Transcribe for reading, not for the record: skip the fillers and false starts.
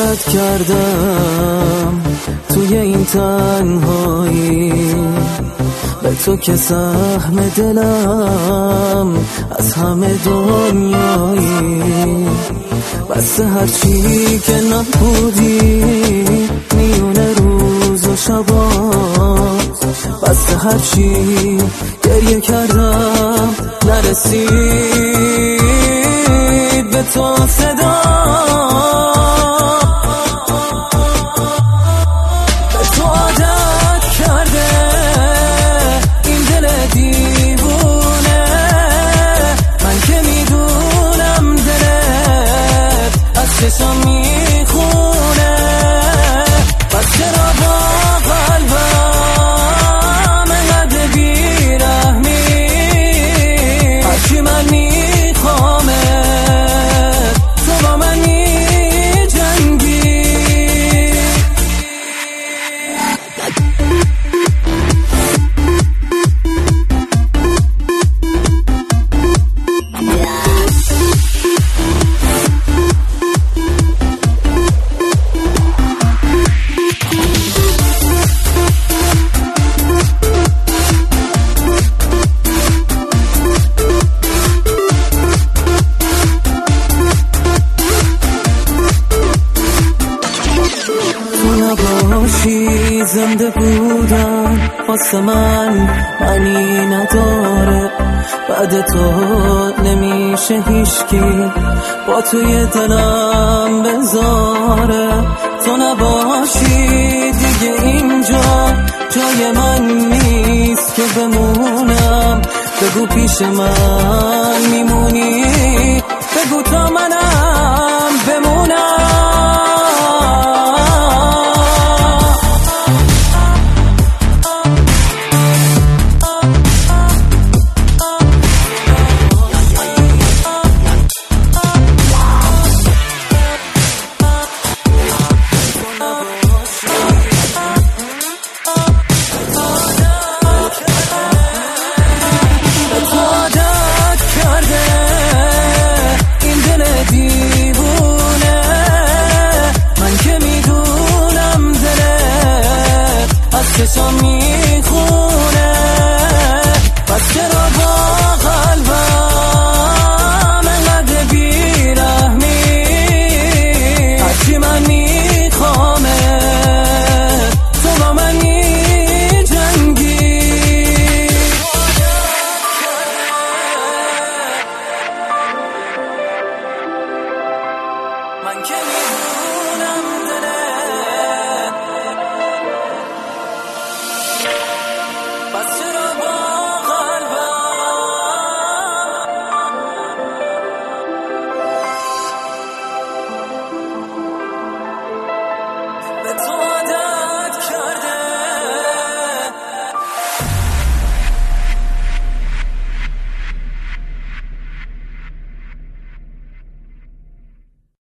عادت کردم توی این تنهایی، به تو که سهم دلم از همه دنیایی. بس هرچی که نبودی میونه روز و شبات، بس هرچی گریه کردم نرسید به تو صدا. به تو عادت کرده این دل دیوونه، من که میدونم دلت از چشم میخونه. پس چرا با قلبم انقدر بیرحمی؟ هرچی من میخوامت تو با من میجنگی. نباشی زنده بودن واسه من معنی نداره، بعد تو نمیشه هیچکی با توی دلم بذاره. تو نباشی دیگه اینجا جای من نیست که بمونم. بگو پیش من میمونی، بگو تا منم بمونم. چشم میخونه. پس چرا با قلبم انقدر بیرحمی؟ هرچی من میخوامت تو با من میجنگی. من که